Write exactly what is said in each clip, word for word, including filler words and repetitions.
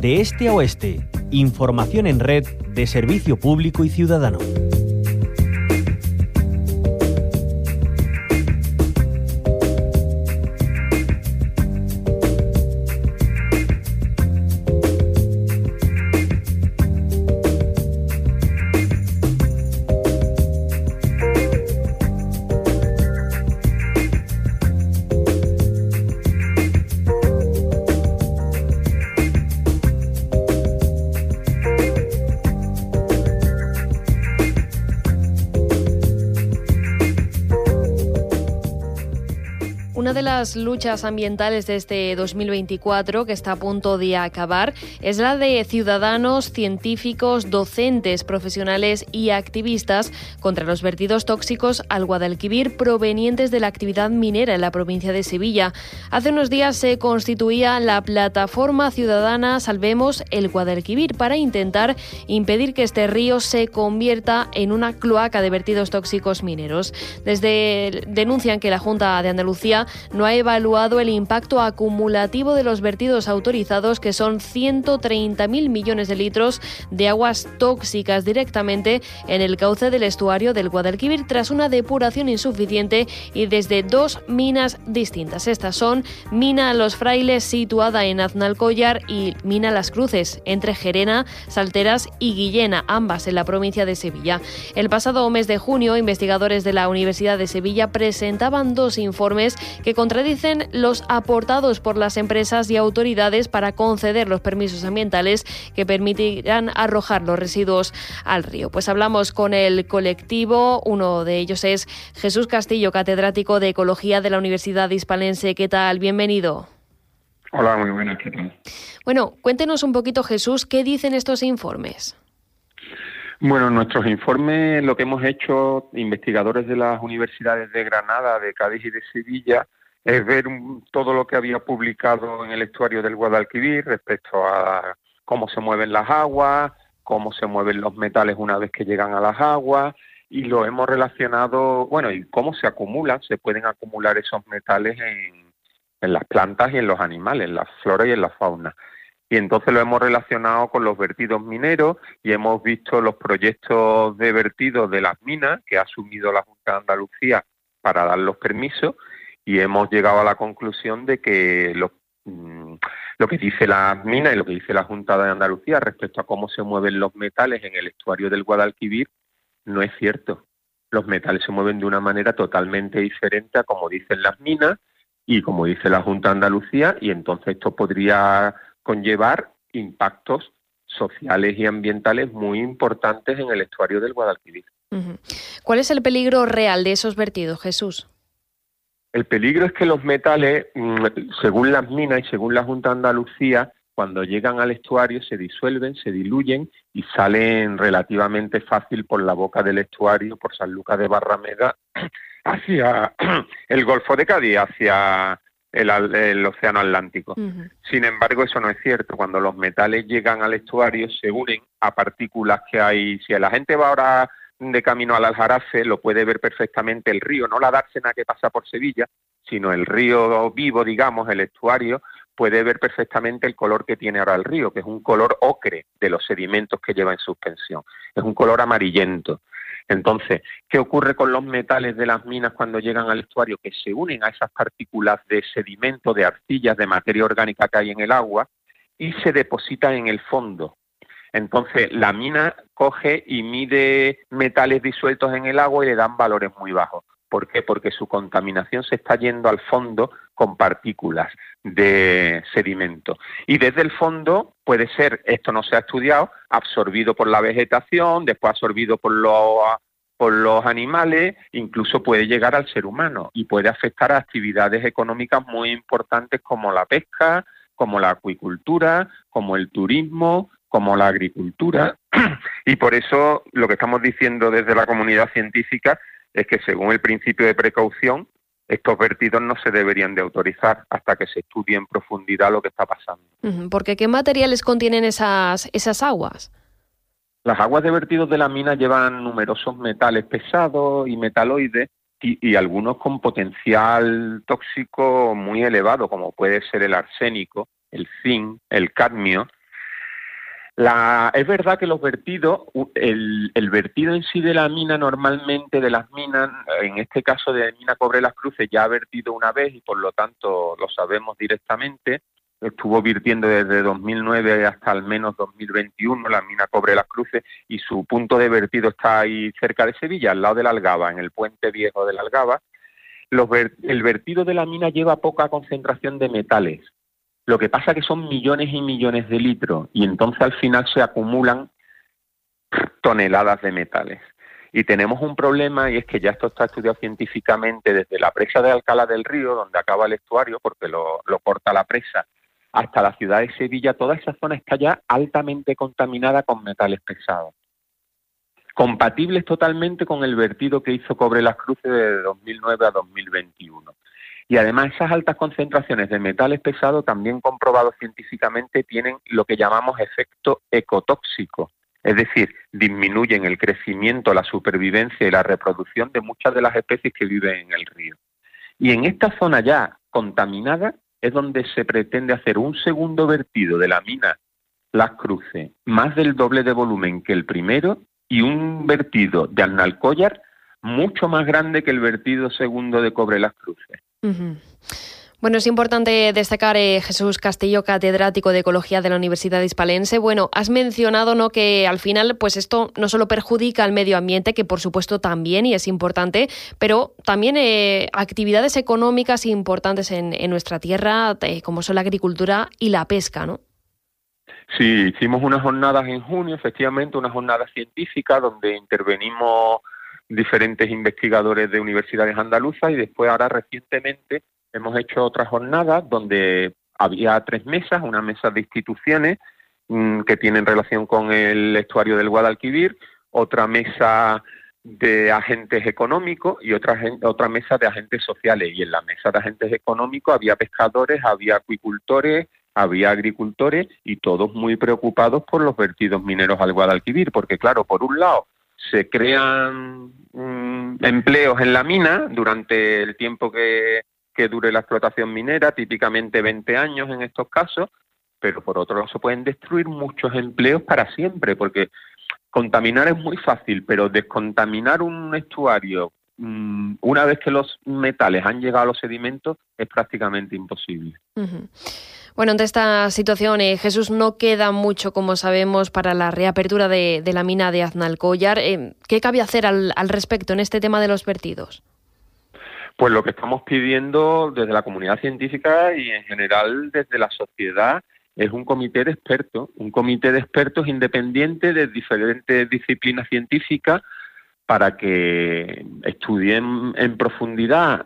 de este a oeste. Información en red de Servicio Público y Ciudadano. Una de las luchas ambientales de este dos mil veinticuatro, que está a punto de acabar, es la de ciudadanos, científicos, docentes, profesionales y activistas contra los vertidos tóxicos al Guadalquivir provenientes de la actividad minera en la provincia de Sevilla. Hace unos días se constituía la plataforma ciudadana Salvemos el Guadalquivir para intentar impedir que este río se convierta en una cloaca de vertidos tóxicos mineros. Desde denuncian que la Junta de Andalucía no ha evaluado el impacto acumulativo de los vertidos autorizados, que son ciento treinta mil millones de litros de aguas tóxicas directamente en el cauce del estuario del Guadalquivir, tras una depuración insuficiente y desde dos minas distintas. Estas son Mina Los Frailes, situada en Aznalcóllar, y Mina Las Cruces, entre Gerena, Salteras y Guillena, ambas en la provincia de Sevilla. El pasado mes de junio, investigadores de la Universidad de Sevilla presentaban dos informes que contradicen los aportados por las empresas y autoridades para conceder los permisos ambientales que permitirán arrojar los residuos al río. Pues hablamos con el colectivo, uno de ellos es Jesús Castillo, catedrático de Ecología de la Universidad Hispalense. ¿Qué tal? Bienvenido. Hola, muy buenas, ¿qué tal? Bueno, cuéntenos un poquito, Jesús, ¿qué dicen estos informes? Bueno, nuestros informes, lo que hemos hecho, investigadores de las universidades de Granada, de Cádiz y de Sevilla, es ver un, todo lo que había publicado en el estuario del Guadalquivir respecto a cómo se mueven las aguas, cómo se mueven los metales una vez que llegan a las aguas, y lo hemos relacionado, bueno, y cómo se acumulan, se pueden acumular esos metales en, en las plantas y en los animales, en la flora y en la fauna. Y entonces lo hemos relacionado con los vertidos mineros y hemos visto los proyectos de vertidos de las minas que ha asumido la Junta de Andalucía para dar los permisos, y hemos llegado a la conclusión de que lo, lo que dice las minas y lo que dice la Junta de Andalucía respecto a cómo se mueven los metales en el estuario del Guadalquivir no es cierto. Los metales se mueven de una manera totalmente diferente a como dicen las minas y como dice la Junta de Andalucía, y entonces esto podría conllevar impactos sociales y ambientales muy importantes en el estuario del Guadalquivir. Uh-huh. ¿Cuál es el peligro real de esos vertidos, Jesús? El peligro es que los metales, según las minas y según la Junta de Andalucía, cuando llegan al estuario se disuelven, se diluyen y salen relativamente fácil por la boca del estuario, por Sanlúcar de Barrameda, hacia el Golfo de Cádiz, hacia El, el océano Atlántico. Uh-huh. Sin embargo, eso no es cierto. Cuando los metales llegan al estuario, se unen a partículas que hay. Si la gente va ahora de camino al Aljarafe, lo puede ver perfectamente el río, no la dársena que pasa por Sevilla, sino el río vivo, digamos, el estuario, puede ver perfectamente el color que tiene ahora el río, que es un color ocre de los sedimentos que lleva en suspensión. Es un color amarillento. Entonces, ¿qué ocurre con los metales de las minas cuando llegan al estuario? Que se unen a esas partículas de sedimento, de arcillas, de materia orgánica que hay en el agua y se depositan en el fondo. Entonces, la mina coge y mide metales disueltos en el agua y le dan valores muy bajos. ¿Por qué? Porque su contaminación se está yendo al fondo con partículas de sedimento. Y desde el fondo puede ser, esto no se ha estudiado, absorbido por la vegetación, después absorbido por los, por los animales, incluso puede llegar al ser humano y puede afectar a actividades económicas muy importantes como la pesca, como la acuicultura, como el turismo, como la agricultura. Y por eso lo que estamos diciendo desde la comunidad científica es que según el principio de precaución, estos vertidos no se deberían de autorizar hasta que se estudie en profundidad lo que está pasando. Porque ¿qué materiales contienen esas, esas aguas? Las aguas de vertidos de la mina llevan numerosos metales pesados y metaloides y, y algunos con potencial tóxico muy elevado, como puede ser el arsénico, el zinc, el cadmio. La, es verdad que los vertidos, el, el vertido en sí de la mina normalmente, de las minas, en este caso de Mina Cobre Las Cruces, ya ha vertido una vez y por lo tanto lo sabemos directamente. Estuvo virtiendo desde dos mil nueve hasta al menos dos mil veintiuno la mina Cobre Las Cruces y su punto de vertido está ahí cerca de Sevilla, al lado de la Algaba, en el puente viejo de la Algaba. Los ver, el vertido de la mina lleva poca concentración de metales. Lo que pasa que son millones y millones de litros y entonces al final se acumulan toneladas de metales. Y tenemos un problema y es que ya esto está estudiado científicamente desde la presa de Alcalá del Río, donde acaba el estuario, porque lo, lo corta la presa, hasta la ciudad de Sevilla. Toda esa zona está ya altamente contaminada con metales pesados, compatibles totalmente con el vertido que hizo Cobre Las Cruces de dos mil nueve a dos mil veintiuno. Y además esas altas concentraciones de metales pesados, también comprobados científicamente, tienen lo que llamamos efecto ecotóxico, es decir, disminuyen el crecimiento, la supervivencia y la reproducción de muchas de las especies que viven en el río. Y en esta zona ya contaminada es donde se pretende hacer un segundo vertido de la mina Las Cruces, más del doble de volumen que el primero, y un vertido de Aznalcóllar mucho más grande que el vertido segundo de Cobre Las Cruces. Uh-huh. Bueno, es importante destacar, eh, Jesús Castillo, catedrático de Ecología de la Universidad Hispalense. Bueno, has mencionado, ¿no?, que al final pues esto no solo perjudica al medio ambiente, que por supuesto también, y es importante, pero también eh, actividades económicas importantes en, en nuestra tierra, eh, como son la agricultura y la pesca, ¿no? Sí, hicimos unas jornadas en junio, efectivamente, unas jornadas científicas donde intervenimos diferentes investigadores de universidades andaluzas y después ahora recientemente hemos hecho otras jornadas donde había tres mesas, una mesa de instituciones mmm, que tienen relación con el estuario del Guadalquivir, otra mesa de agentes económicos y otra, otra mesa de agentes sociales. Y en la mesa de agentes económicos había pescadores, había acuicultores, había agricultores y todos muy preocupados por los vertidos mineros al Guadalquivir, porque claro, por un lado se crean mmm, empleos en la mina durante el tiempo que, que dure la explotación minera, típicamente veinte años en estos casos, pero por otro lado se pueden destruir muchos empleos para siempre, porque contaminar es muy fácil, pero descontaminar un estuario mmm, una vez que los metales han llegado a los sedimentos es prácticamente imposible. Uh-huh. Bueno, ante esta situación, eh, Jesús, no queda mucho, como sabemos, para la reapertura de, de la mina de Aznalcóllar. Eh, ¿Qué cabe hacer al, al respecto en este tema de los vertidos? Pues lo que estamos pidiendo desde la comunidad científica y en general desde la sociedad es un comité de expertos, un comité de expertos independiente de diferentes disciplinas científicas para que estudien en profundidad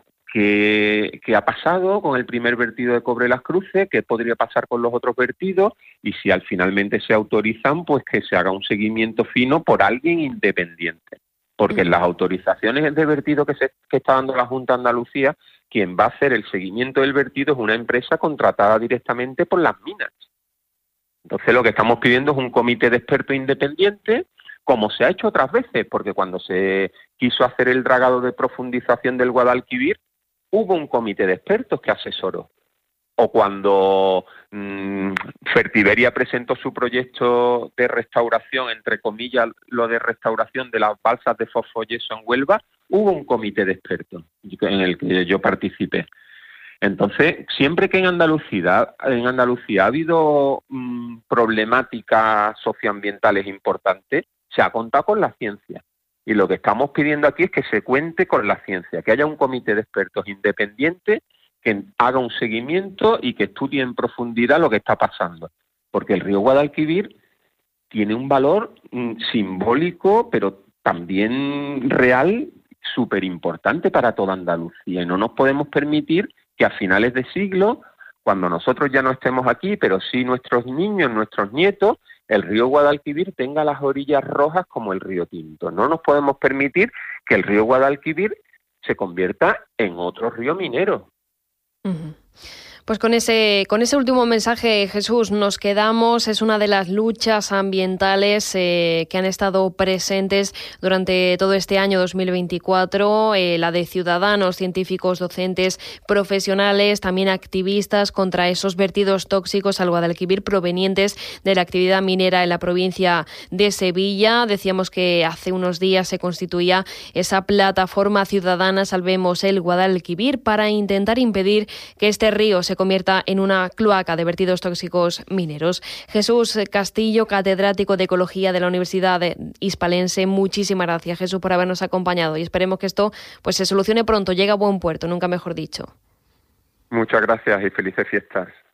qué, qué ha pasado con el primer vertido de Cobre Las Cruces, qué podría pasar con los otros vertidos y si al finalmente se autorizan, pues que se haga un seguimiento fino por alguien independiente. Porque en las autorizaciones de vertido que, se, que está dando la Junta de Andalucía, quien va a hacer el seguimiento del vertido es una empresa contratada directamente por las minas. Entonces lo que estamos pidiendo es un comité de expertos independientes, como se ha hecho otras veces, porque cuando se quiso hacer el dragado de profundización del Guadalquivir, hubo un comité de expertos que asesoró. O cuando mmm, Fertiberia presentó su proyecto de restauración, entre comillas, lo de restauración de las balsas de fosfoyeso en Huelva, hubo un comité de expertos en el que yo participé. Entonces, siempre que en Andalucía, en Andalucía ha habido mmm, problemáticas socioambientales importantes, se ha contado con la ciencia. Y lo que estamos pidiendo aquí es que se cuente con la ciencia, que haya un comité de expertos independiente que haga un seguimiento y que estudie en profundidad lo que está pasando. Porque el río Guadalquivir tiene un valor mmm, simbólico, pero también real, súper importante para toda Andalucía. Y no nos podemos permitir que a finales de siglo, cuando nosotros ya no estemos aquí, pero sí nuestros niños, nuestros nietos, el río Guadalquivir tenga las orillas rojas como el río Tinto. No nos podemos permitir que el río Guadalquivir se convierta en otro río minero. Uh-huh. Pues con ese, con ese último mensaje, Jesús, nos quedamos. Es una de las luchas ambientales eh, que han estado presentes durante todo este año dos mil veinticuatro, eh, la de ciudadanos, científicos, docentes, profesionales, también activistas contra esos vertidos tóxicos al Guadalquivir provenientes de la actividad minera en la provincia de Sevilla. Decíamos que hace unos días se constituía esa plataforma ciudadana Salvemos el Guadalquivir para intentar impedir que este río se convierta en una cloaca de vertidos tóxicos mineros. Jesús Castillo, catedrático de Ecología de la Universidad Hispalense, muchísimas gracias, Jesús, por habernos acompañado y esperemos que esto pues se solucione pronto, llegue a buen puerto, nunca mejor dicho. Muchas gracias y felices fiestas.